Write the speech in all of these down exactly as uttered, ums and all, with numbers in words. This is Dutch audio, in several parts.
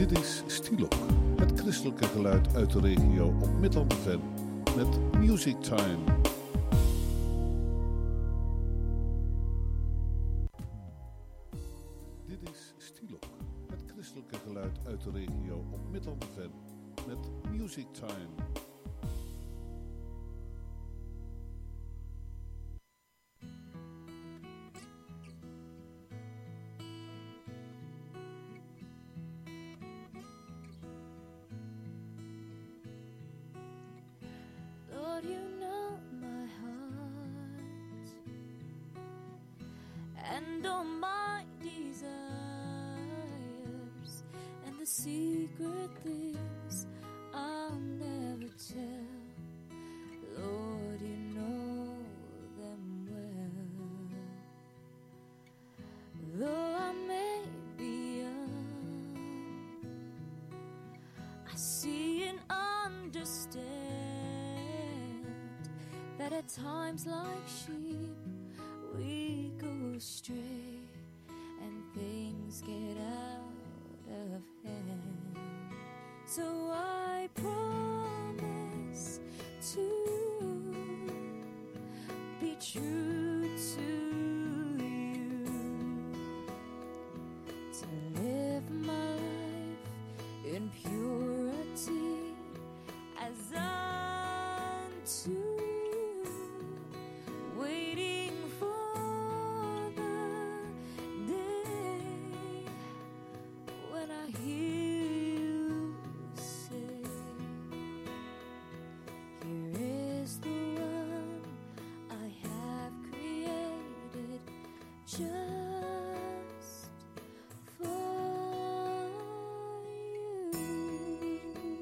Dit is Stilok, het christelijke geluid uit de regio op Midland F M met Music Time. Dit is Stilok, het christelijke geluid uit de regio op Midland F M met Music Time. Secret things I'll never tell, Lord, you know them well. Though I may be young, I see and understand that at times like sheep we go astray and things get out of hand. So I promise to be true to you, to live my life in purity as unto you, waiting for the day when I hear you say, here is the one I have created just for you.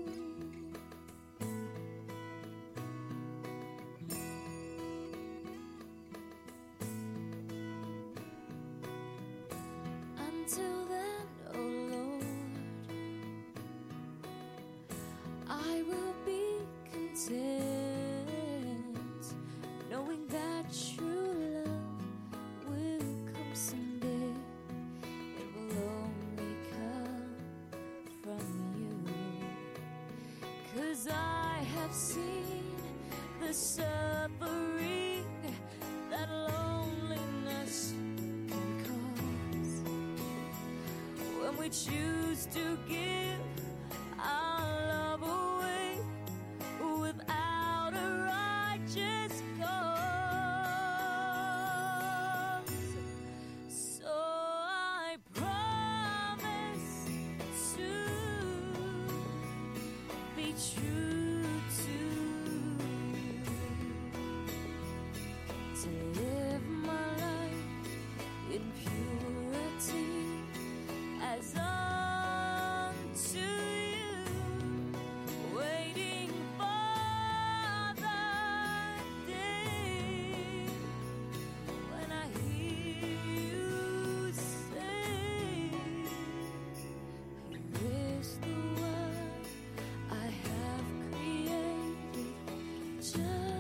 Until then, oh Lord, I will be content, knowing that true love will come someday. It will only come from you, 'cause I have seen the suffering that loneliness can cause when we choose to give our love away without a righteous cause. So I promise to be true to you, to live my life in purity as unto you, waiting for the day when I hear you say, here is the one I have created just for you.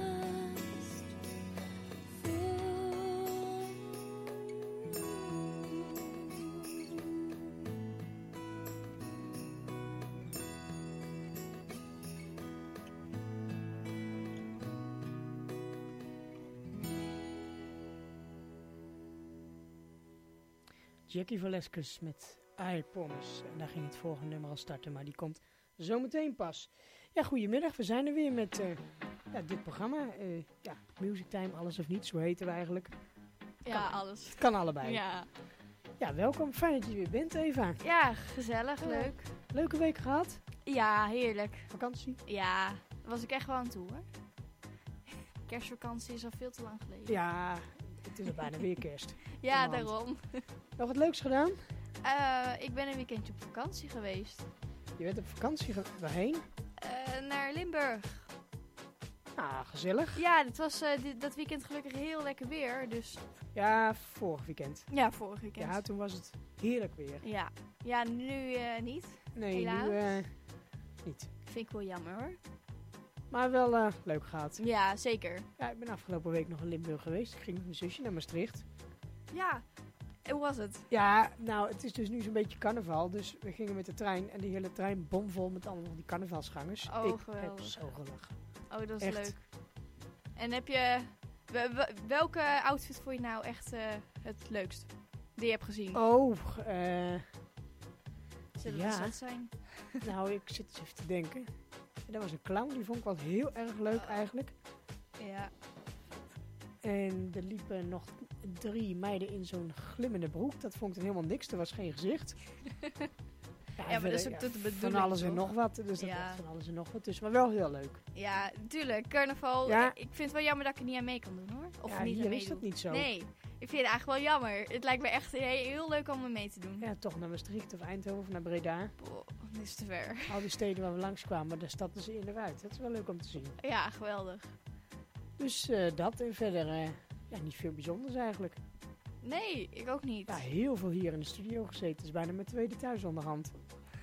Jackie Velasquez met I Promise. En daar ging het volgende nummer al starten, maar die komt zometeen pas. Ja, goedemiddag. We zijn er weer met uh, ja, dit programma. Uh, ja, Music Time, alles of niets, zo heten we eigenlijk. Ja, Kan, alles. Kan allebei. Ja, Ja, welkom. Fijn dat je er weer bent, Eva. ja gezellig, Ja. leuk. Leuke week gehad. Ja, heerlijk. Vakantie. Ja, daar was ik echt wel aan toe hoor. Kerstvakantie is al veel te lang geleden. Ja, het is al bijna weer kerst. Ja, Kom aan. daarom. Nog wat leuks gedaan? Uh, ik ben een weekendje op vakantie geweest. Je bent op vakantie ge- waarheen? Uh, naar Limburg. Ah, gezellig. Ja, het was uh, dit, dat weekend gelukkig heel lekker weer. Dus Ja, vorig weekend. ja, vorig weekend. Ja, toen was het heerlijk weer. Ja, ja nu uh, niet. Nee, Helaas. nu uh, niet. Vind ik wel jammer hoor. Maar wel uh, leuk gehad. Ja, zeker. Ja, ik ben afgelopen week nog in Limburg geweest. Ik ging met mijn zusje naar Maastricht. Ja, hoe was het? Ja, nou, het is dus nu zo'n beetje carnaval. Dus we gingen met de trein en die hele trein bomvol met allemaal die carnavalsgangers. Oh, Ik heb geweldig. zo gelachen. Oh, dat is Echt. leuk. En heb je... we- we- welke outfit vond je nou echt uh, het leukst? Die je hebt gezien? Oh, eh... Zullen ja. we dat zijn? nou, ik zit eens even te denken. En dat was een clown, die vond ik wel heel erg leuk Oh. eigenlijk. Ja. En er liepen nog drie meiden in zo'n glimmende broek. Dat vond ik dan helemaal niks, er was geen gezicht. Ja, maar dat is verder, ook de bedoeling, van alles en toch? nog wat. Dus dat Ja. was van alles en nog wat. Dus, maar wel heel leuk. Ja, tuurlijk. Carnaval. Ja. Ik, ik vind het wel jammer dat ik er niet aan mee kan doen, hoor. Of ja, niet aan hier is meedoen. dat niet zo. Nee, ik vind het eigenlijk wel jammer. Het lijkt me echt heel, heel leuk om er mee te doen. Ja, toch naar Maastricht of Eindhoven of naar Breda. Boah, dit is te ver. Al die steden waar we langskwamen, daar stapten ze in en uit. Dat is wel leuk om te zien. Ja, geweldig. Dus eh, dat en verder eh, ja, niet veel bijzonders eigenlijk. Nee, ik ook niet. Ja, heel veel hier in de studio gezeten. Het is bijna mijn tweede thuis onderhand.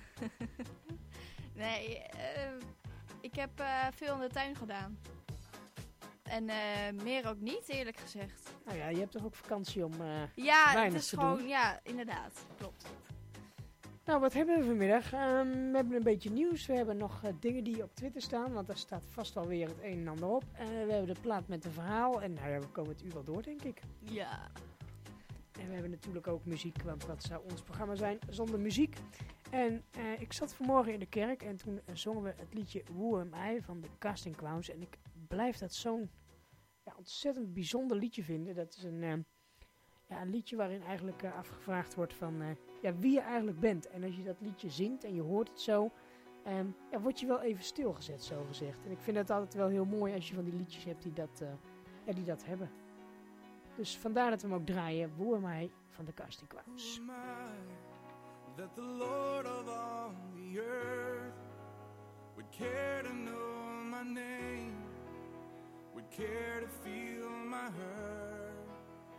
Nee, eh, ik heb eh, veel in de tuin gedaan. En eh, meer ook niet, eerlijk gezegd. Nou ja, je hebt toch ook vakantie om... eh, Ja, het Weinig is te gewoon, doen. ja, inderdaad. Klopt. Nou, wat hebben we vanmiddag? Ehm, we hebben een beetje nieuws. We hebben nog eh, dingen die op Twitter staan, want daar staat vast wel weer het een en ander op. Eh, we hebben de plaat met een verhaal en nou ja, we komen het uur wel door, denk ik. Ja. En we hebben natuurlijk ook muziek, want wat zou ons programma zijn zonder muziek? En eh, ik zat vanmorgen in de kerk en toen eh, zongen we het liedje Who Am I van de Casting Clowns. En ik blijf dat zo'n ja, ontzettend bijzonder liedje vinden. Dat is een, eh, ja, een liedje waarin eigenlijk eh, afgevraagd wordt van eh, ja, wie je eigenlijk bent. En als je dat liedje zingt en je hoort het zo, eh, ja, word je wel even stilgezet, zo gezegd. En ik vind het altijd wel heel mooi als je van die liedjes hebt die dat, uh, ja, die dat hebben. Dus vandaar dat we hem ook draaien, Who Am I van de Casting Clowns. Who am I that the Lord of all the earth would care to know my name, would care to feel my hurt?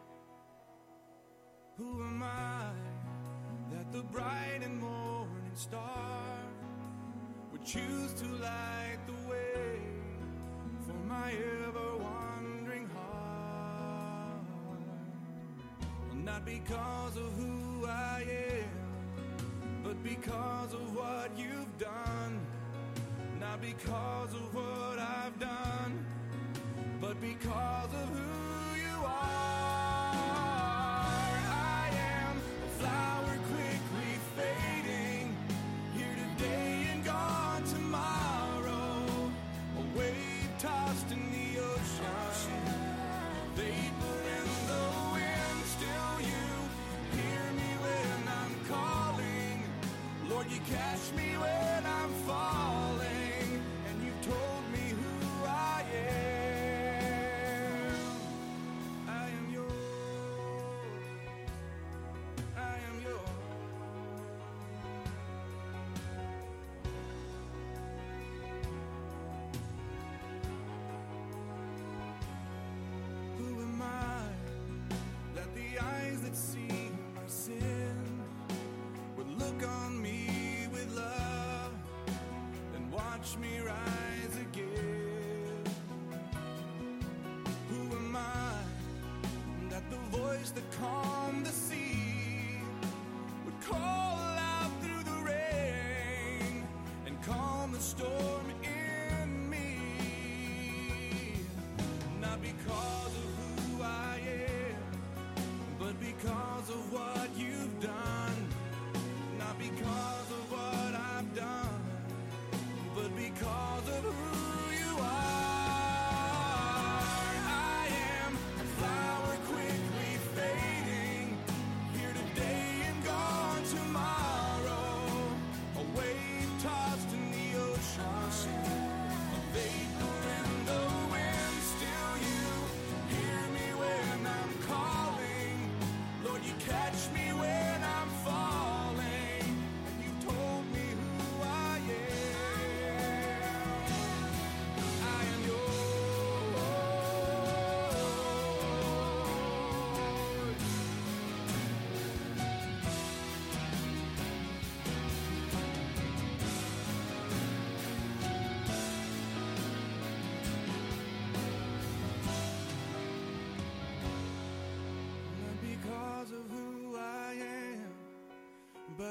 Who am I that the bright and morning star would choose to light the way for my ever-wandering heart? Well, not because of who I am, but because of what you've done. Not because of what I've done, but because of who you are. I am a flower quickly fading, here today and gone tomorrow. A wave tossed in the ocean, vapor in the wind. Still you hear me when I'm calling. Lord, you catch me when I'm falling, and you've told me who I am. I am yours. I am yours. Who am I that the eyes that see my sin would look on me with love and watch me rise again? Who am I that the voice that calmed the sea would call out through the rain and calm the storm in me? Not because of who I am, but because of what you've done. Not because of what I've done, but because of who you are. I am a flower quickly fading, here today and gone tomorrow. A wave tossed in the ocean, a vapor in the wind. Still you hear me when I'm calling. Lord, you catch me when I'm falling, and you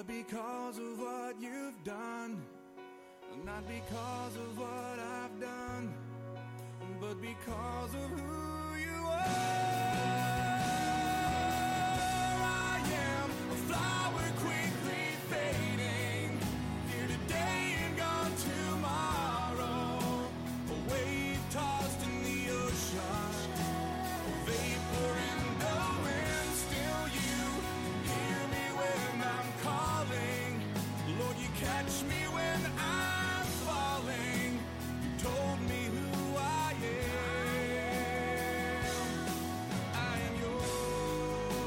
but because of what you've done. Not because of what I've done, but because of who you are. I am a flower quickly fading, here today and gone tomorrow. A wave tossed in the ocean, a vapor in the wind. Still you hear me when I'm calling. Lord, you catch me when I'm falling. You told me who I am. I am yours.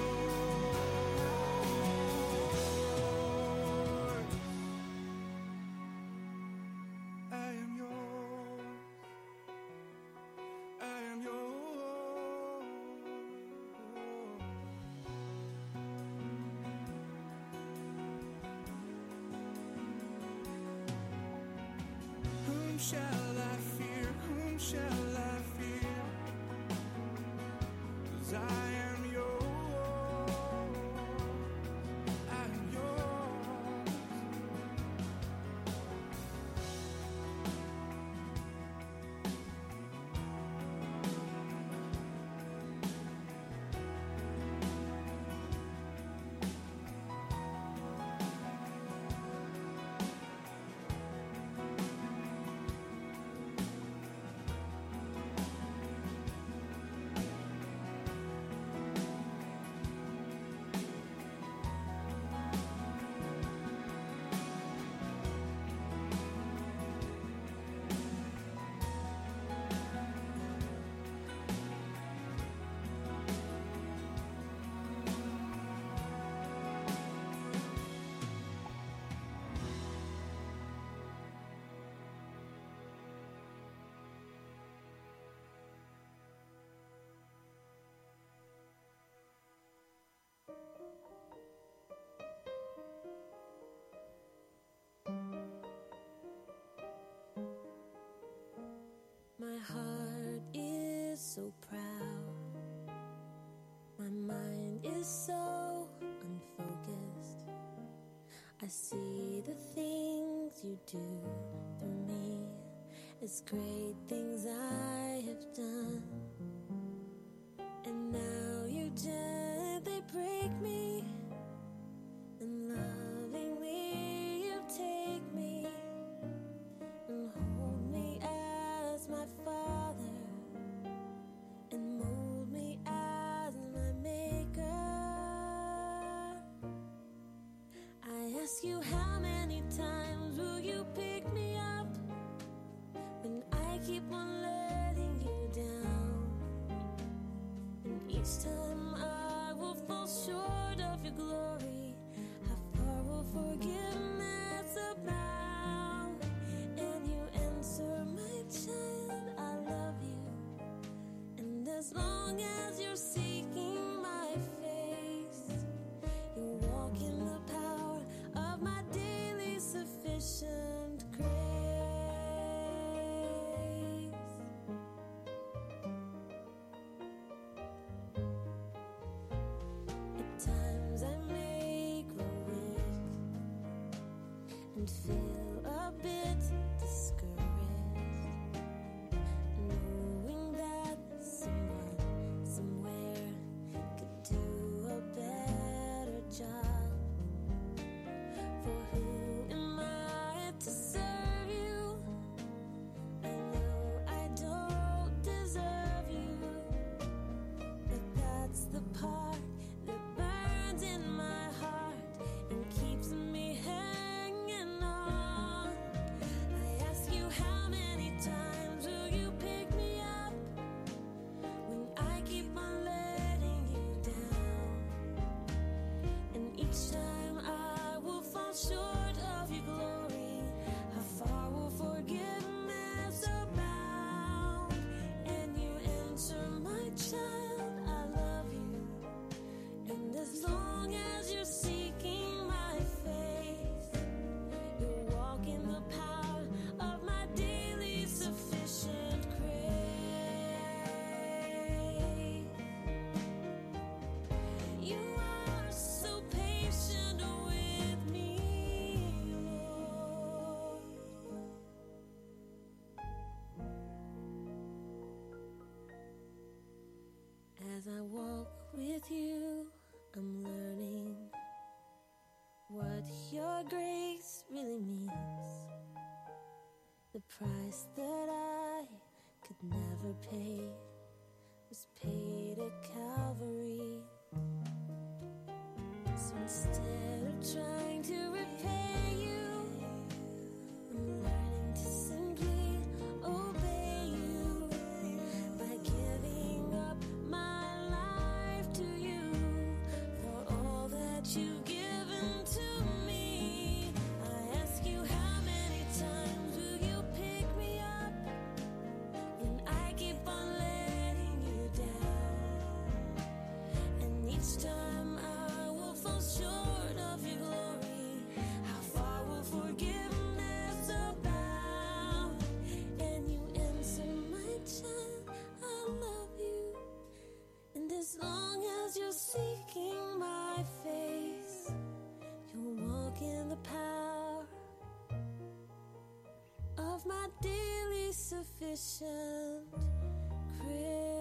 I am yours. I am yours. Whom shall I fear? Whom shall I fear? 'Cause I am yours. I am yours. My heart is so proud. My mind is so unfocused. I see the things you do through me. It's great things I have done. And now you gently break me. And lovingly you take me. And hold me as my Father, and mold me as my Maker. I ask you, how many times will you pick me up when I keep on letting you down? And each time I will fall short of your glory, how far will forgiveness abound? And you answer, my child, I love you. And as long as you're seeking my face, you walk in the power of my daily sufficient grace. At times I may grow weak and feel a bit discouraged, knowing that someone somewhere could do a better job. For who am I to serve you? I know I don't deserve you, but that's the part that burns in my heart and keeps me hanging on. I ask you, how many what your grace really means. The price that I could never pay was paid at Calvary. So instead of trying to repay you, I'm learning to simply obey you by giving up my life to you for all that you've given to me. I ask you, how many times will you pick me up when I keep on letting you down? And each time I will fall short of your glory, how far will forgiveness abound? And you answer, my child, I love you. And as long as you're seeking my face, you'll walk in the power of my daily sufficient grace.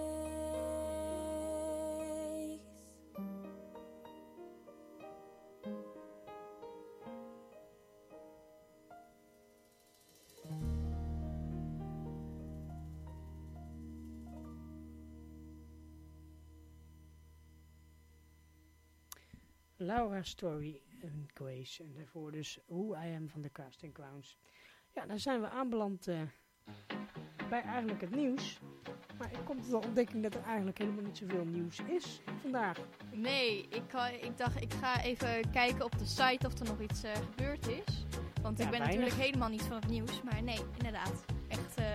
Laura Story en Grace. En daarvoor dus Who I Am van de Casting Clowns. Ja, dan zijn we aanbeland uh, bij eigenlijk het nieuws. Maar ik kom tot de ontdekking dat er eigenlijk helemaal niet zoveel nieuws is vandaag. Nee, ik, kan- ik dacht ik ga even kijken op de site of er nog iets eh, gebeurd is. Want Ja, ik ben weinig. natuurlijk helemaal niet van het nieuws. Maar nee, inderdaad. Echt eh,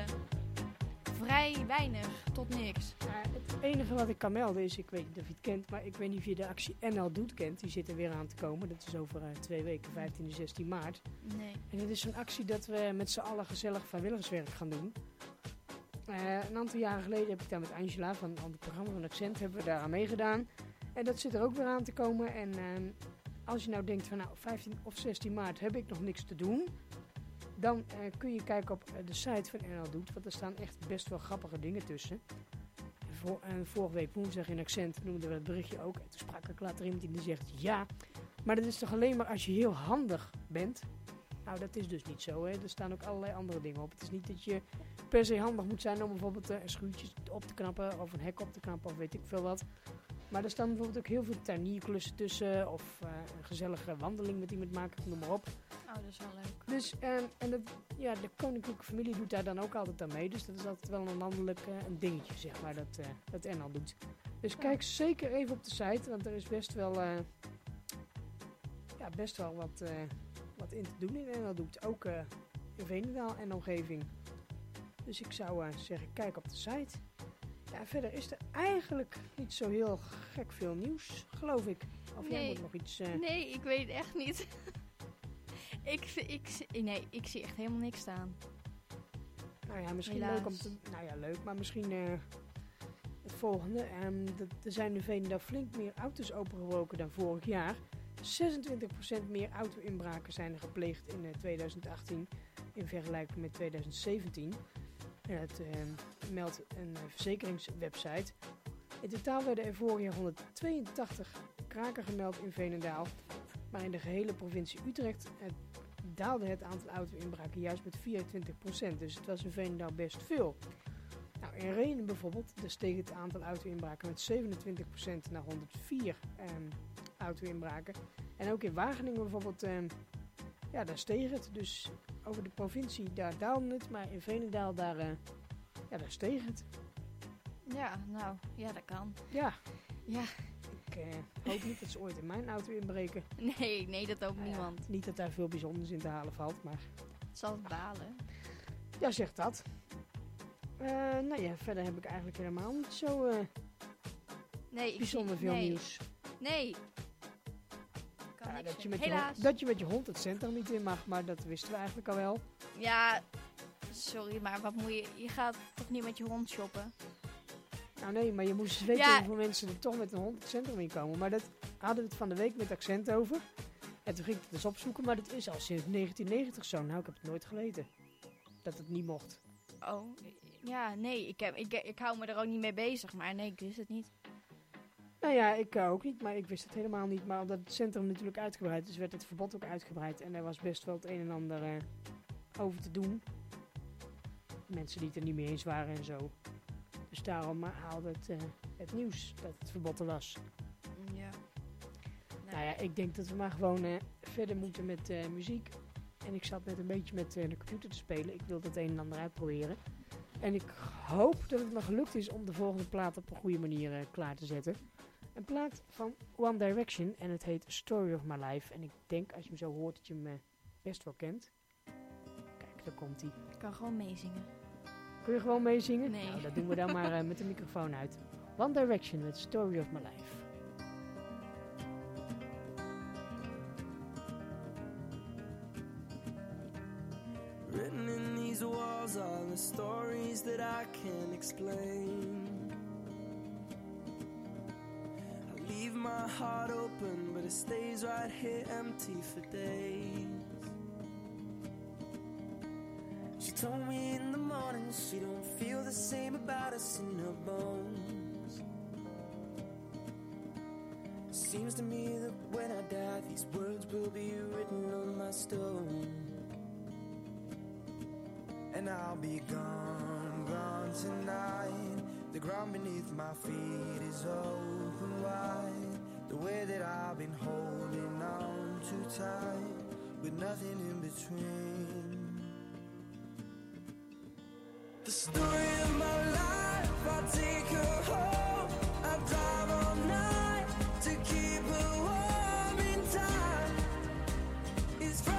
vrij weinig tot niks. Uh, het enige wat ik kan melden is, ik weet niet of je het kent, maar ik weet niet of je de actie N L Doet kent. Die zit er weer aan te komen. Dat is over uh, twee weken, vijftien en zestien maart. Nee. En het is zo'n actie dat we met z'n allen gezellig vrijwilligerswerk gaan doen. Uh, een aantal jaren geleden heb ik daar met Angela van een ander programma van Accent, hebben we daar aan meegedaan. En dat zit er ook weer aan te komen. En uh, als je nou denkt van nou vijftien of zestien maart heb ik nog niks te doen, dan uh, kun je kijken op uh, de site van N L Doet, want er staan echt best wel grappige dingen tussen. Vor, uh, vorige week woensdag in Accent noemden we het berichtje ook. En toen sprak ik later iemand die zegt ja, maar dat is toch alleen maar als je heel handig bent. Nou, dat is dus niet zo, hè. Er staan ook allerlei andere dingen op. Het is niet dat je per se handig moet zijn om bijvoorbeeld uh, een schuurtje op te knappen of een hek op te knappen of weet ik veel wat. Maar er staan bijvoorbeeld ook heel veel tuinierklussen tussen of uh, een gezellige wandeling met iemand maken, noem maar op. Oh, dat is wel leuk. Dus, uh, en dat, ja, de koninklijke familie doet daar dan ook altijd aan mee. Dus dat is altijd wel een landelijk uh, een dingetje, zeg maar, dat, uh, dat N L doet. Dus Ja. kijk zeker even op de site, want er is best wel, uh, ja, best wel wat, uh, wat in te doen in N L doet. Ook uh, in Veenendaal en omgeving. Dus ik zou uh, zeggen, kijk op de site. Ja, verder is er eigenlijk niet zo heel gek veel nieuws, geloof ik. Of jij Nee. moet nog iets... Uh, Nee, ik weet het echt niet. ik, ik, ik, nee, ik zie echt helemaal niks staan. Nou ja, misschien Helaas. leuk om te... Nou ja, leuk, maar misschien uh, het volgende. Um, dat, er zijn in Veenendaal flink meer auto's opengebroken dan vorig jaar. zesentwintig procent meer auto-inbraken zijn er gepleegd in uh, tweeduizend achttien in vergelijking met tweeduizend zeventien. En dat uh, meldt een uh, verzekeringswebsite. In totaal werden er vorig jaar honderdtweeëntachtig kraken gemeld in Veenendaal. Maar in de gehele provincie Utrecht uh, daalde het aantal auto-inbraken juist met vierentwintig procent. Dus het was in Veenendaal best veel. Nou, in Rhenen bijvoorbeeld, daar steeg het aantal auto-inbraken met zevenentwintig procent naar honderdvier um, auto-inbraken. En ook in Wageningen bijvoorbeeld, um, ja, daar steeg het. Dus over de provincie, daar daalde het. Maar in Veenendaal, daar, uh, ja, daar steeg het. Ja, nou, ja, dat kan. Ja, Ja, ik uh, hoop niet dat ze ooit in mijn auto inbreken. nee, nee, dat hoopt Nou ja, niemand. niet dat daar veel bijzonders in te halen valt, maar... Het zal het balen. Ja, zegt dat. Uh, nou ja, verder heb ik eigenlijk helemaal niet zo uh, Nee, ik bijzonder zie, veel nee. nieuws. Nee. Kan Ja, niks dat, je vinden. met je, Helaas. hond, dat je met je hond het centrum niet in mag, maar dat wisten we eigenlijk al wel. Ja, sorry, maar wat moet je... Je gaat toch niet met je hond shoppen? Nou nee, maar je moest eens weten Ja. hoeveel mensen er toch met een hond het centrum in komen. Maar dat hadden we het van de week met Accent over. En toen ging ik het eens opzoeken, maar dat is al sinds negentien negentig zo. Nou, ik heb het nooit geweten. Dat het niet mocht. Oh, ja, nee, ik, heb, ik, ik hou me er ook niet mee bezig, maar nee, ik wist het niet. Nou ja, ik uh, ook niet, maar ik wist het helemaal niet. Maar omdat het centrum natuurlijk uitgebreid is, werd het verbod ook uitgebreid. En er was best wel het een en ander uh, over te doen. Mensen die het er niet mee eens waren en zo. Dus daarom uh, haalde het, uh, het nieuws dat het verbod er was. Ja. Nou ja, ik denk dat we maar gewoon uh, verder moeten met uh, muziek. En ik zat net een beetje met uh, de computer te spelen. Ik wilde het een en ander uitproberen. En ik hoop dat het me gelukt is om de volgende plaat op een goede manier uh, klaar te zetten. Een plaat van One Direction en het heet Story of My Life. En ik denk als je hem zo hoort dat je hem uh, best wel kent. Kijk, daar komt hij. Ik kan gewoon meezingen. Kun je gewoon meezingen? Nee. Nou, dat doen we dan maar uh, met de microfoon uit. One Direction met Story of My Life. Written in these walls are the stories that I can't explain. I leave my heart open, but it stays right here empty for days. She told me in the morning she don't feel the same about us in her bones. Seems to me that when I die, these words will be written on my stone. And I'll be gone, gone tonight. The ground beneath my feet is open wide. The way that I've been holding on too tight, with nothing in between. The story of my life, I take her home. I drive all night to keep her warm in time. It's frozen.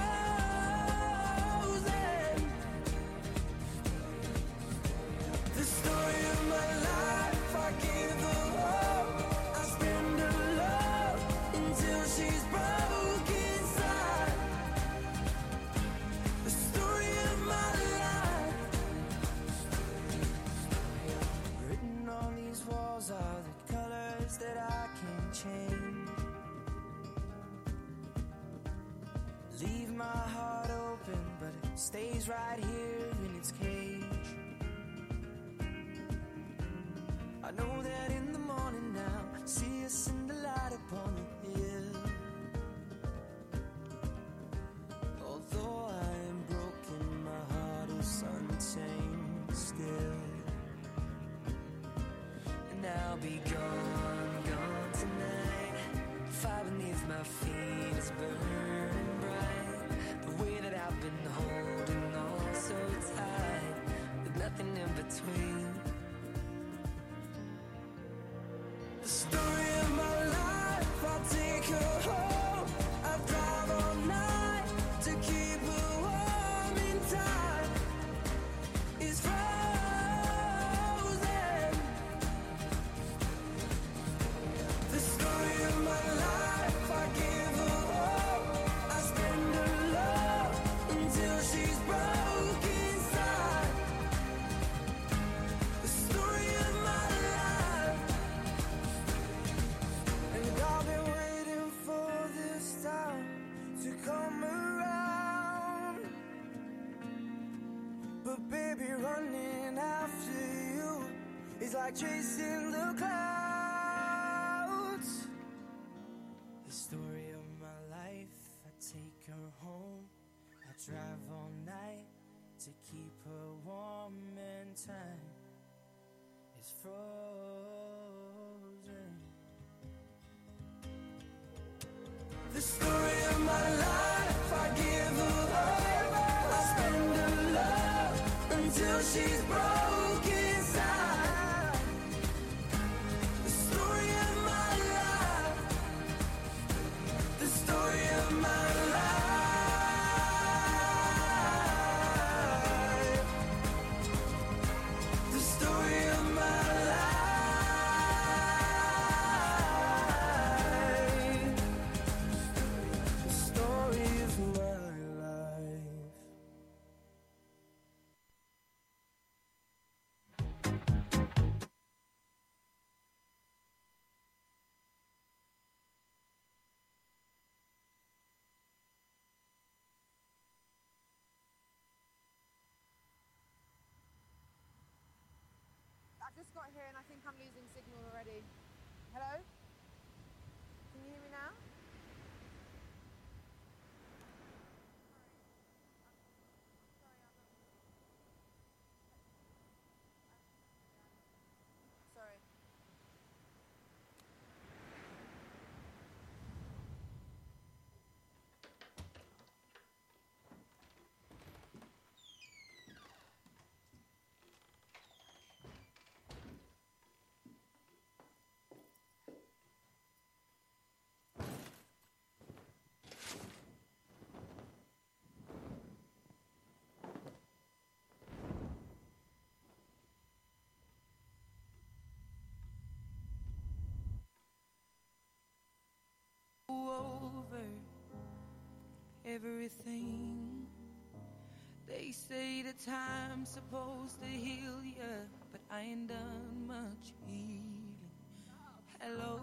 The story of my life, I give her hope. I spend her love until she's broke inside. The story of my life. Written on these walls are the colors that I can't change. Leave my heart open, but it stays right here in its cage. I know that in the morning now, see us in the light upon a hill. Although I am broken, my heart is unchained still. And I'll be gone, gone tonight. Fire beneath my feet is burning bright. The way that I've been holding on so tight, with nothing in between. The story of my life, I'll take her home. I drive all night to keep her warm in time. It's frozen. The story of my life, I give her hope. I spend her love until she's broke inside. The story of my life. And I've been waiting for this time to come around. But baby, running after you is like chasing the clouds. The story of my life, I take her home. I drive all night to keep her warm and time is frozen. The story of my life, I give her hope. I spend her love until she's broke inside. The story of my life. The story of my life. The story of my life. The story of my life. I've just got here and I think I'm losing signal already. Hello? over everything. They say the time's supposed to heal ya, but I ain't done much healing. Hello,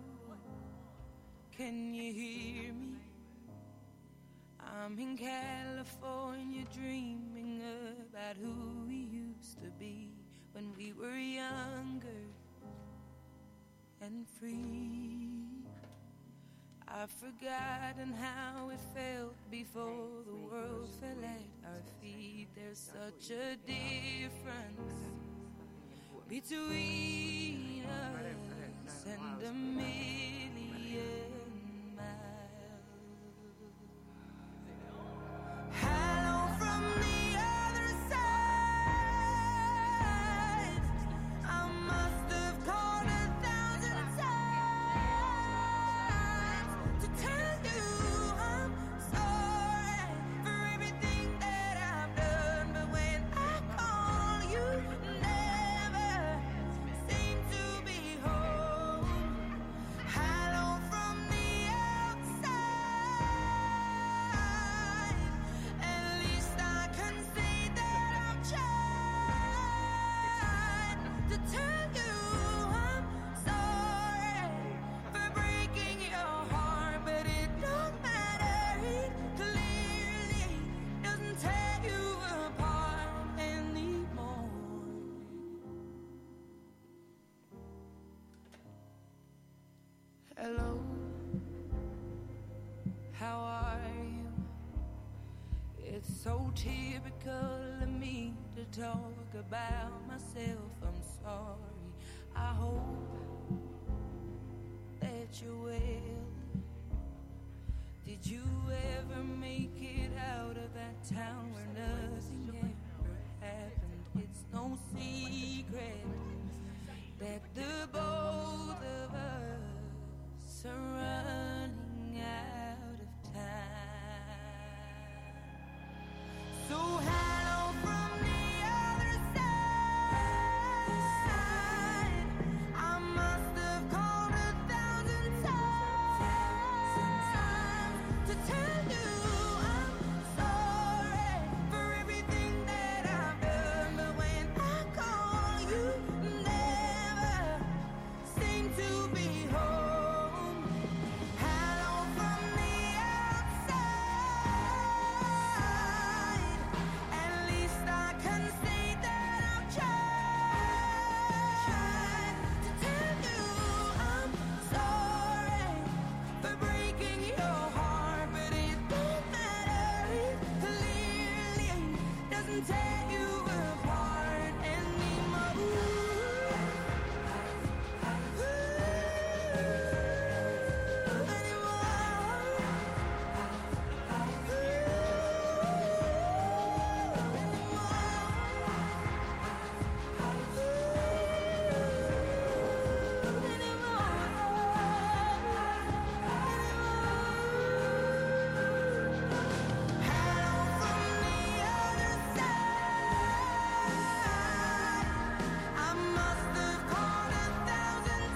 can you hear me? I'm in California dreaming about who we used to be when we were younger and free. I've forgotten how it felt before the world fell at our feet. There's such a difference between us and a million miles. Hello from the other side. I must have called a thousand times to tell you I'm sorry for everything that I've done. But when I call, you never seem to be home. Hello from the outside. At least I can say that I've tried to tell you I'm sorry for breaking your heart, but it don't matter. It clearly doesn't tear you apart anymore. Hello, how are you? It's so typical of me to talk about myself. I'm sorry. I hope that you're well. Did you ever make it out of that town where nothing ever happened? It's no secret that the both of us are running out of time. So hello from the other side. I must have called a thousand times to tell you I'm sorry for everything that I've done. But when I call, you never seem to be home. Hello from the outside. At least I can say that I've tried to tell you I'm sorry for breaking your heart, but it don't matter. It clearly doesn't tear you apart anymore. I must have called a thousand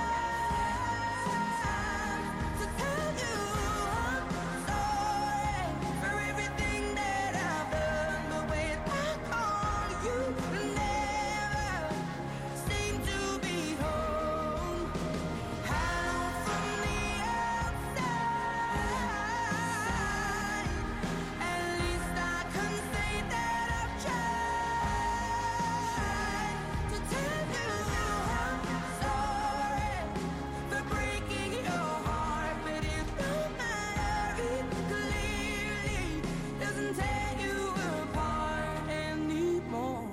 times to tell you I'm sorry for everything that I've done. But when I call, you never seem to be home. Hello from the outside. At least I can say that I've tried to tell you I'm sorry for breaking your heart, but it don't matter. It clearly doesn't tear you apart anymore.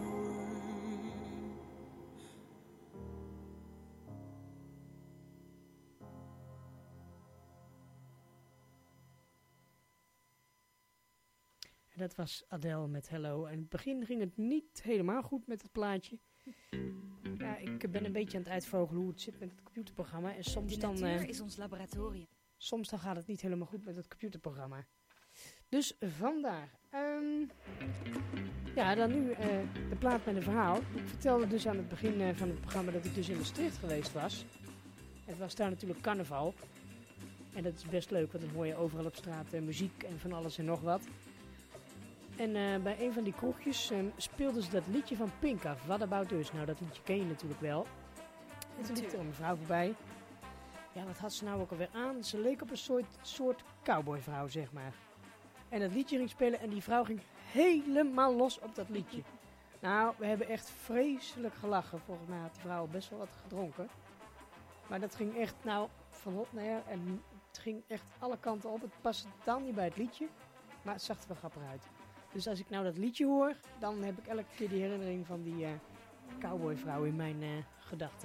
En dat was Adele met Hello. En in het begin ging het niet helemaal goed met het plaatje. Ja, ik ben een beetje aan het uitvogelen hoe het zit met het computerprogramma. En soms De dan, natuur eh, is ons laboratorium. soms dan gaat het niet helemaal goed met het computerprogramma. Dus vandaar. Ehm, ja, dan nu eh, de plaat met een verhaal. Ik vertelde dus aan het begin eh, van het programma dat ik dus in Maastricht geweest was. Het was daar natuurlijk carnaval. En dat is best leuk, want dan hoor je overal op straat uh, muziek en van alles en nog wat. En uh, bij een van die kroegjes uh, speelden ze dat liedje van Pink af, What About Us. Nou, dat liedje ken je natuurlijk wel. En toen liep er een mevrouw voorbij. Ja, wat had ze nou ook alweer aan? Ze leek op een soort, soort cowboyvrouw, zeg maar. En dat liedje ging spelen en die vrouw ging helemaal los op dat liedje. Nou, we hebben echt vreselijk gelachen. Volgens mij had die vrouw best wel wat gedronken. Maar dat ging echt, nou, van hot naar her. En het ging echt alle kanten op. Het paste totaal niet bij het liedje. Maar het zag er wel grappig uit. Dus als ik nou dat liedje hoor, dan heb ik elke keer die herinnering van die uh, cowboyvrouw in mijn uh, gedachten.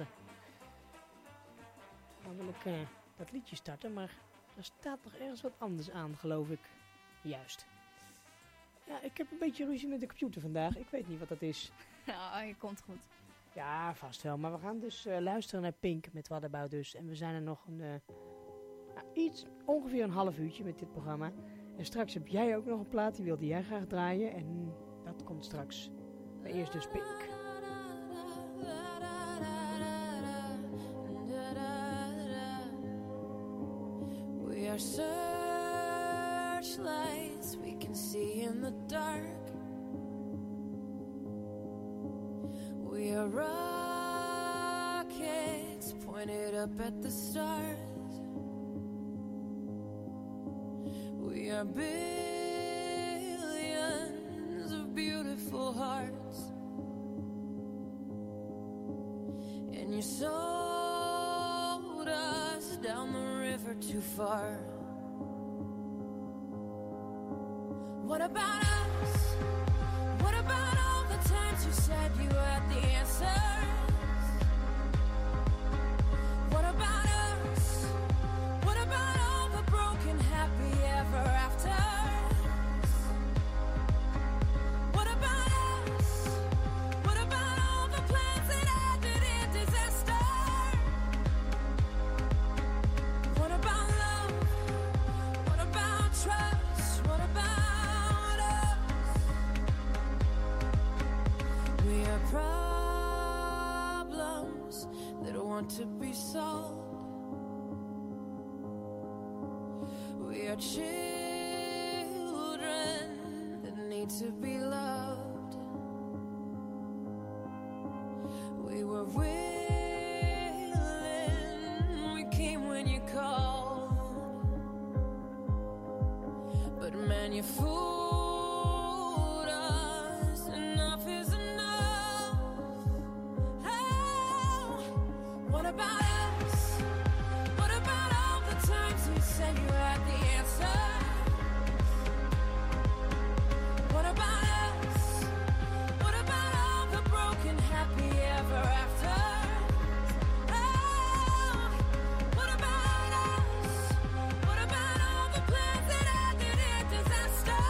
Dan wil ik uh, dat liedje starten, maar er staat nog ergens wat anders aan, geloof ik. Juist. Ja, ik heb een beetje ruzie met de computer vandaag. Ik weet niet wat dat is. Nou, je komt goed. Ja, vast wel. Maar we gaan dus uh, luisteren naar Pink met What About Us. En we zijn er nog een, uh, nou, iets, ongeveer een half uurtje met dit programma. En straks heb jij ook nog een plaat, die wilde jij graag draaien. En dat komt straks. Maar eerst dus Pink. We are searchlights we can see in the dark. We are rockets pointed up at the stars. We are billions of beautiful hearts. And you sold us down the river too far. What about us? What about all the times you said you had the answers? What about us? What about all the broken happy ever afters? What about us? What about all the plans that ended in disaster? What about love? What about trust? What about us? We are problems that want to be solved. We are children that need to be loved. We were willing, we came when you called. But man, you fooled us. Enough is enough. Oh, what about us? What about all the times you said you had the answer? What about us? What about all the broken happy ever afters? Oh, what about us? What about all the plans that ended in disaster?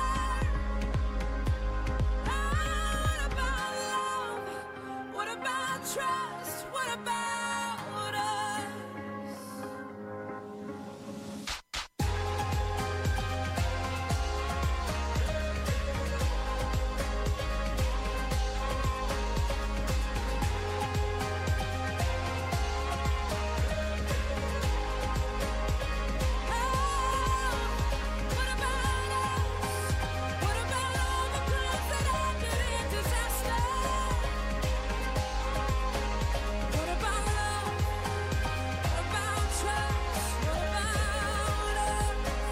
Oh, what about love? What about trust? What about us? What about us? What about all the plans that ended in disaster? What about love? What about trust? What about us?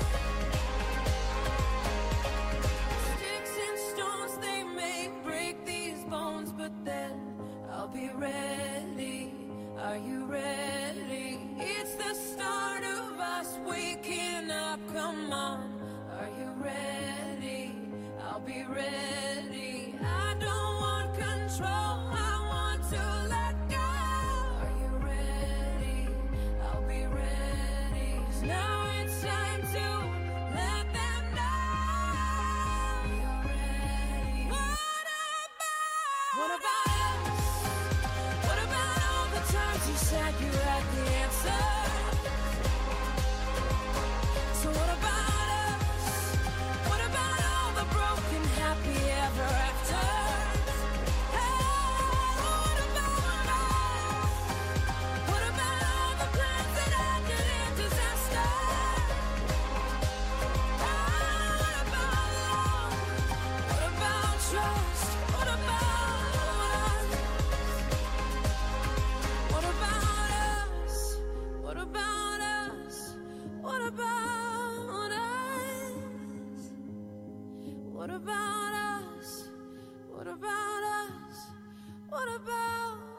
Sticks and stones, they may break these bones, but then I'll be ready. Are you ready? It's the start of us waking up. Come on, are you ready? I'll be ready. I don't want control. I want to let go. Are you ready? I'll be ready. 'Cause now it's time to let them know. You're ready. What about? What about us? What about all the times you said you had the answer? So what about us? What about all the broken happy ever afters? Hey, what about us? What about all the plans that ended in disaster? What about us? What about us? What about us?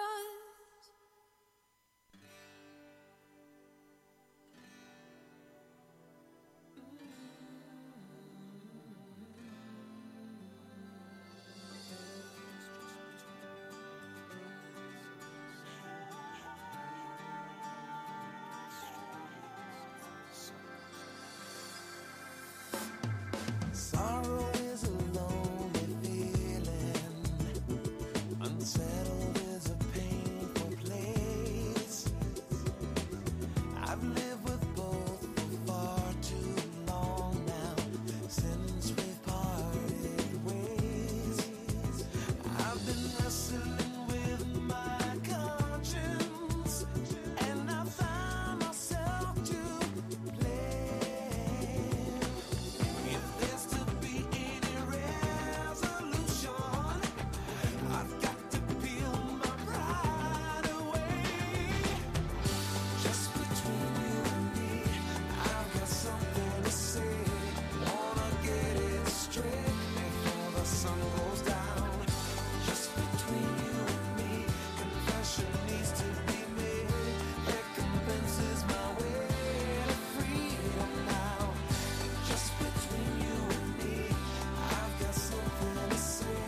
Sorrow is a lonely feeling. Unsettled is a painful place. I've lived with both for far too long now, since we've parted ways. I've been wrestling with my conscience, and I found myself to blame. If there's to be any resolution, I've got to peel my pride away. Just between you and me, I've got something to say. Wanna get it straight before the sun goes down. Just between you and me, confession needs to be made. Recompense is my way to freedom now. Just between you and me, I've got something to say.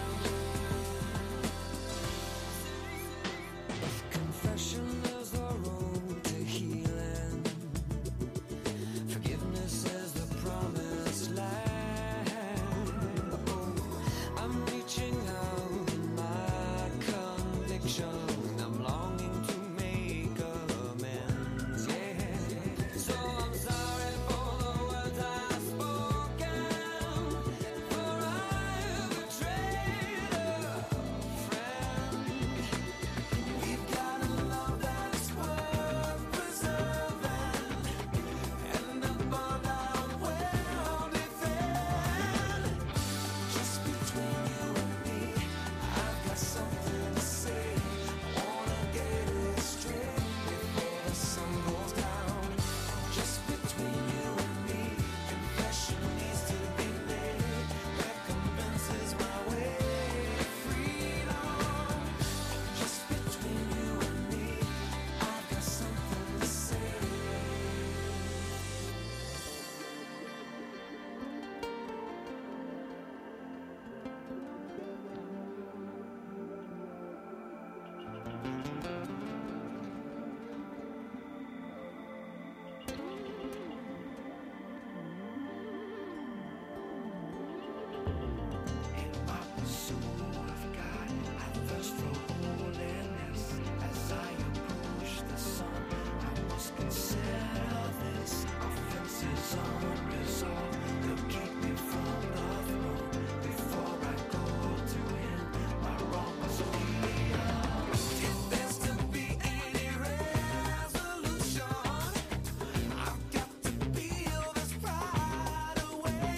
Confession is the road to healing. Forgiveness is the promised land. Oh, I'm reaching out in my conviction. I'm longing to make amends. Yeah. So I'm sorry for the words I've spoken, for I've betrayed a friend. We've got a love that's worth preserving, and a bond I'm well defend. Just between you and me, I've got something to say. Wanna get it straight before the sun goes down. Just between you and me, confession needs to be made. Recompense is my way to freedom. Just between you and me, I've got something to say. In my pursuit of God, I thirst for holiness. As I approach the sun, I must consider this. Offenses unresolved will keep me from the throne. Before I go to Him, my wrong must be undone. If there's to be any resolution, I've got to peel this pride away.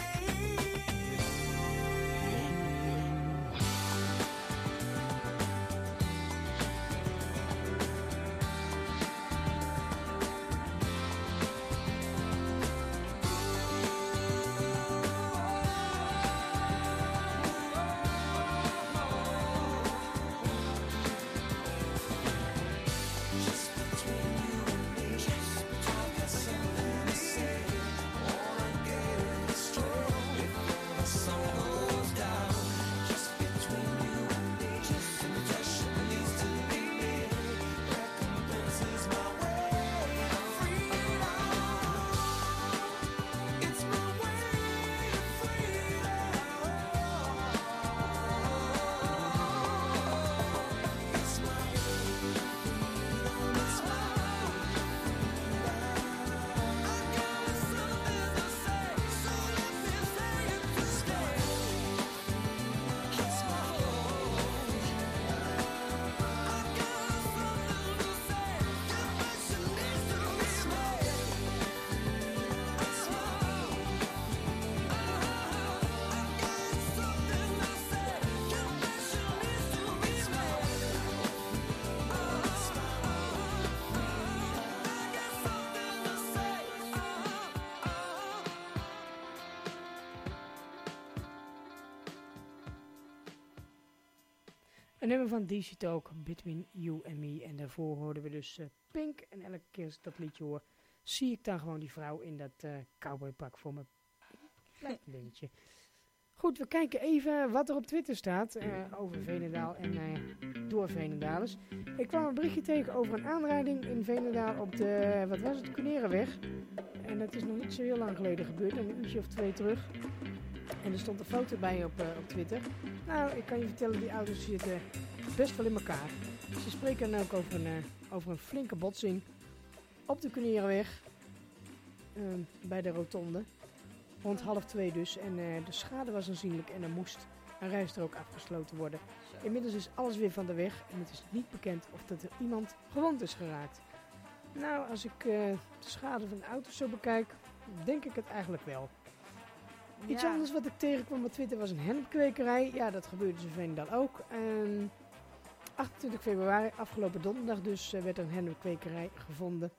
Een nummer van D C Talk, Between You and Me. En daarvoor hoorden we dus uh, Pink. En elke keer als ik dat liedje hoor, zie ik dan gewoon die vrouw in dat uh, cowboypak voor me. Lijkt een dingetje. Goed, we kijken even wat er op Twitter staat uh, over Veenendaal en uh, door Veenendalers. Ik kwam een berichtje tegen over een aanrijding in Veenendaal op de, wat was het, Konerenweg. En dat is nog niet zo heel lang geleden gebeurd, een uurtje of twee terug. En er stond een foto bij op, uh, op Twitter. Nou, ik kan je vertellen, die auto's zitten best wel in elkaar. Ze spreken dan ook over een, uh, over een flinke botsing op de Konerenweg. Uh, bij de rotonde. Rond half twee dus. En uh, de schade was aanzienlijk en er moest een rijstrook afgesloten worden. Inmiddels is alles weer van de weg en het is niet bekend of dat er iemand gewond is geraakt. Nou, als ik uh, de schade van de auto zo bekijk, denk ik het eigenlijk wel. Iets Ja. anders wat ik tegenkwam op Twitter was een hennepkwekerij. Ja, dat gebeurde dus in Veenendaal ook. En achtentwintig februari, afgelopen donderdag dus, uh, werd er een hennepkwekerij gevonden.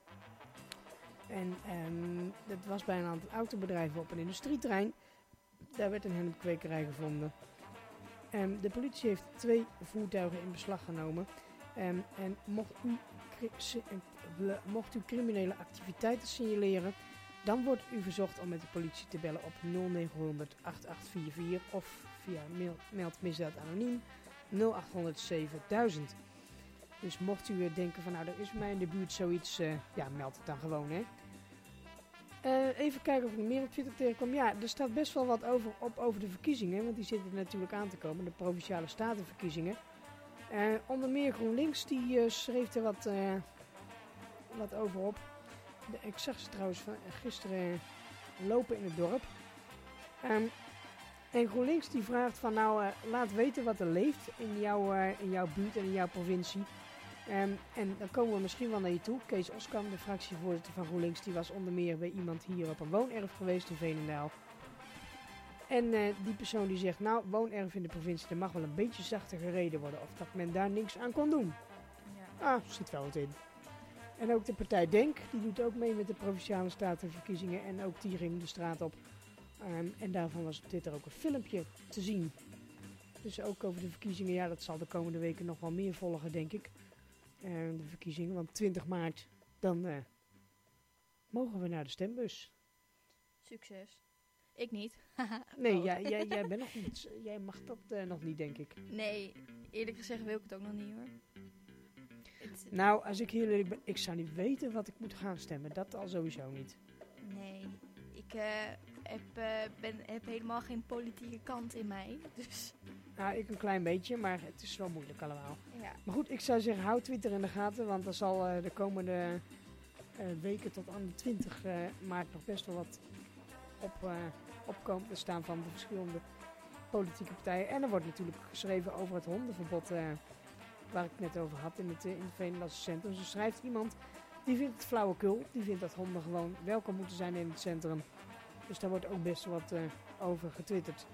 En um, dat was bij een aantal autobedrijven op een industrieterrein. Daar werd een hennepkwekerij gevonden. Um, de politie heeft twee voertuigen in beslag genomen. Um, en mocht u, cri- si- uh, mocht u criminele activiteiten signaleren, dan wordt u verzocht om met de politie te bellen op nul negen honderd acht acht vier vier of via mail, meld misdaad anoniem nul acht honderd zevenduizend. Dus mocht u uh, denken van nou, er is bij mij in de buurt zoiets, uh, ja, meld het dan gewoon, hè. Uh, even kijken of ik nog meer op Twitter tegenkwam. Ja, er staat best wel wat over, op over de verkiezingen, want die zitten er natuurlijk aan te komen, de Provinciale Statenverkiezingen. Uh, onder meer GroenLinks, die uh, schreef er wat, uh, wat over op. De, ik zag ze trouwens van, uh, gisteren uh, lopen in het dorp. Um, en GroenLinks die vraagt van nou, uh, laat weten wat er leeft in, jou, uh, in jouw buurt en in jouw provincie. Um, en dan komen we misschien wel naar je toe. Kees Oskam, de fractievoorzitter van GroenLinks, die was onder meer bij iemand hier op een woonerf geweest in Veenendaal. En uh, die persoon die zegt, nou, woonerf in de provincie, er mag wel een beetje zachter gereden worden. Of dat men daar niks aan kon doen. Ja. Ah, zit wel wat in. En ook de partij Denk, die doet ook mee met de Provinciale Statenverkiezingen. En ook die ging de straat op. Um, en daarvan was op Twitter ook een filmpje te zien. Dus ook over de verkiezingen, ja, dat zal de komende weken nog wel meer volgen, denk ik. Uh, de verkiezingen, want twintig maart, dan uh, mogen we naar de stembus. Succes. Ik niet. Nee, Oh. jij, jij, jij, bent nog niet, jij mag dat uh, nog niet, denk ik. Nee, eerlijk gezegd wil ik het ook nog niet hoor. Het- Nou, als ik heel eerlijk ben, ik zou niet weten wat ik moet gaan stemmen. Dat al sowieso niet. nee, ik uh, heb, uh, ben, heb helemaal geen politieke kant in mij. Dus Nou, ik een klein beetje, maar het is wel moeilijk allemaal. ja. Maar goed, ik zou zeggen, hou Twitter in de gaten, want er zal uh, de komende uh, weken tot aan de twintig uh, maart nog best wel wat op, uh, opkomen te staan van de verschillende politieke partijen. En er wordt natuurlijk geschreven over het hondenverbod, uh, waar ik het net over had in het, uh, in het Veenendaalse centrum. Zo schrijft iemand, die vindt het flauwekul, die vindt dat honden gewoon welkom moeten zijn in het centrum. Dus daar wordt ook best wat uh, over getwitterd.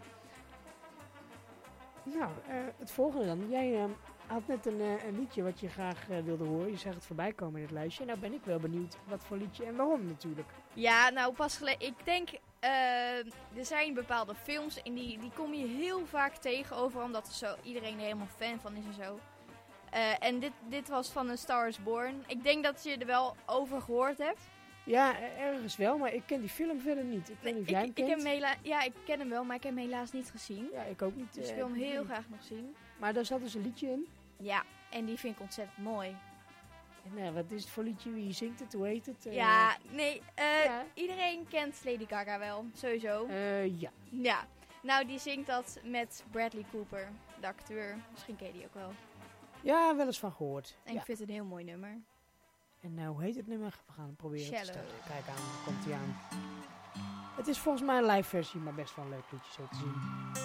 Nou, uh, het volgende dan. Jij uh, had net een, uh, een liedje wat je graag uh, wilde horen. Je zag het voorbij komen in het lijstje. Nou ben ik wel benieuwd wat voor liedje en waarom natuurlijk. Ja, nou pas geleden. Ik denk, uh, er zijn bepaalde films en die, die kom je heel vaak tegen over, omdat er zo, iedereen er helemaal fan van is en zo. Uh, en dit, dit was van A Star Is Born. Ik denk dat je er wel over gehoord hebt. Ja, uh, ergens wel, maar ik ken die film verder niet. Ik weet niet of jij hem ik, ik kent. heb hem hela- ja, ik ken hem wel, maar ik heb hem helaas niet gezien. Ja, ik ook niet. Dus uh, ik wil hem heel nee. graag nog zien. Maar daar zat dus een liedje in. Ja, en die vind ik ontzettend mooi. En uh, wat is het voor liedje? Wie zingt het? Hoe heet het? Uh, ja, nee, uh, ja. iedereen kent Lady Gaga wel, sowieso. Uh, ja. Ja, nou die zingt dat met Bradley Cooper, de acteur. Misschien ken je die ook wel. Ja, wel eens van gehoord. En Ja. ik vind het een heel mooi nummer. En uh, hoe heet het nummer? We gaan het proberen Shallow. te starten. Kijk aan, daar komt hij aan. Het is volgens mij een live versie, maar best wel een leuk liedje zo te zien.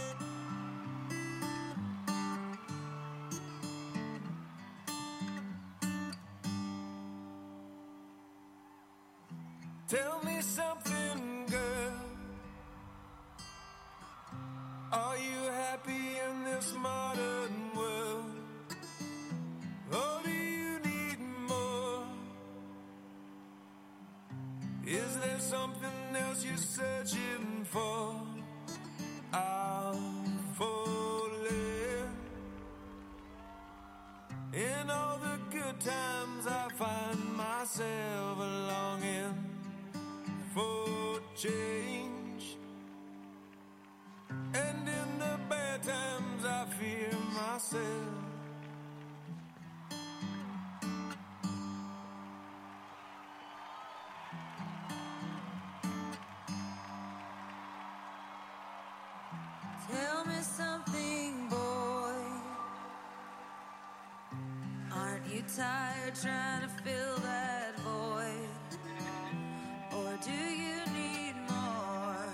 Tell me something, girl. Are you happy in this modern world? Or do you need more? Is there something else you're searching for? I'm falling. tired trying to fill that void? Or do you need more?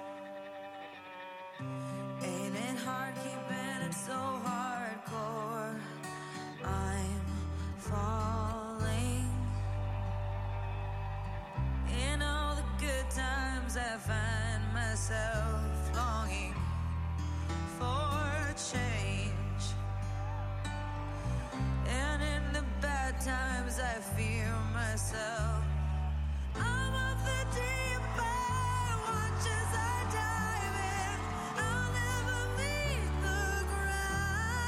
Ain't it hard keeping it so hardcore? I'm falling. In all the good times I find myself longing for change. And in the bad times I fear myself. I'm of the deep end, watch as I dive in. I'll never meet the ground.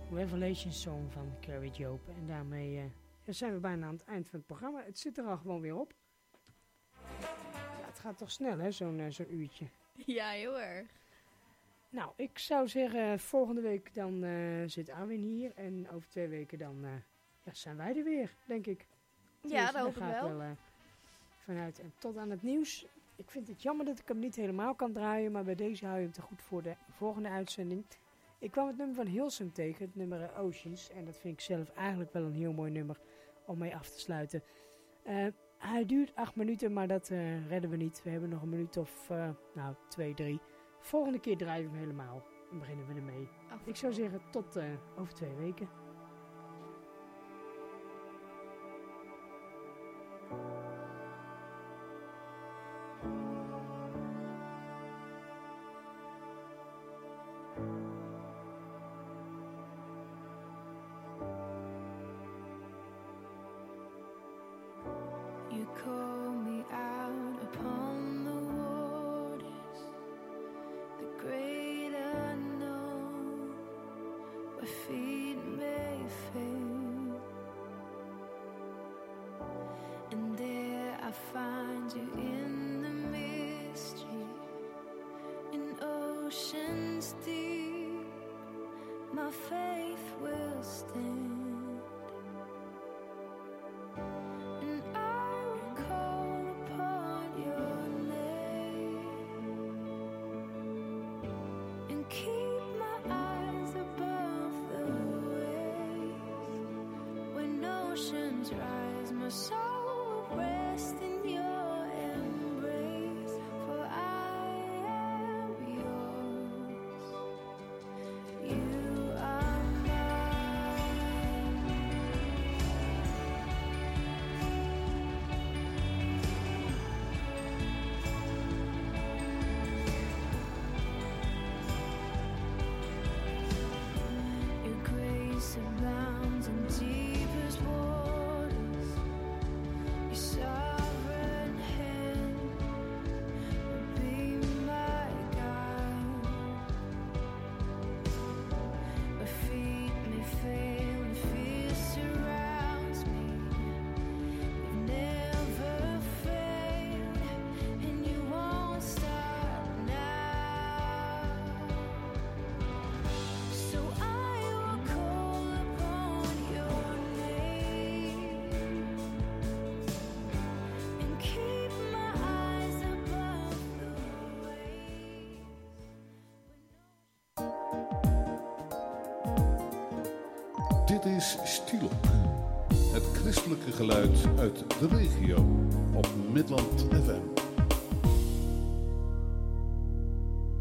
Revelation Song van Carrie Jope. En daarmee uh, ja, zijn we bijna aan het eind van het programma. Het zit er al gewoon weer op. Ja, het gaat toch snel, hè, zo'n uh, zo'n uurtje. Ja, heel erg. Nou, ik zou zeggen, volgende week dan uh, zit Arwin hier. En over twee weken dan uh, ja, zijn wij er weer, denk ik. Ja, dus, dat hoop ik gaat wel. wel uh, vanuit. En tot aan het nieuws. Ik vind het jammer dat ik hem niet helemaal kan draaien. Maar bij deze hou je hem te goed voor de volgende uitzending. Ik kwam het nummer van Hilsum tegen, het nummer uh, Oceans. En dat vind ik zelf eigenlijk wel een heel mooi nummer om mee af te sluiten. Uh, hij duurt acht minuten, maar dat uh, redden we niet. We hebben nog een minuut of, uh, nou, twee, drie. Volgende keer draaien we hem helemaal. En beginnen we ermee. Af. Ik zou zeggen, tot uh, over twee weken. You call me out upon the waters, the great unknown, where feet may fail. And there I find you in the mystery, in oceans deep, my faith will stand. Rise, my soul will rest in your embrace, for I am yours. You are mine. Your grace abounds in deepest waters. Your sovereign hand will be my guide. My feet may fail and fear surrounds me. You've never failed and you won't stop now. So I will call upon your name and keep my eyes above the waves. Dit is Stilok, het christelijke geluid uit de regio op Midland F M.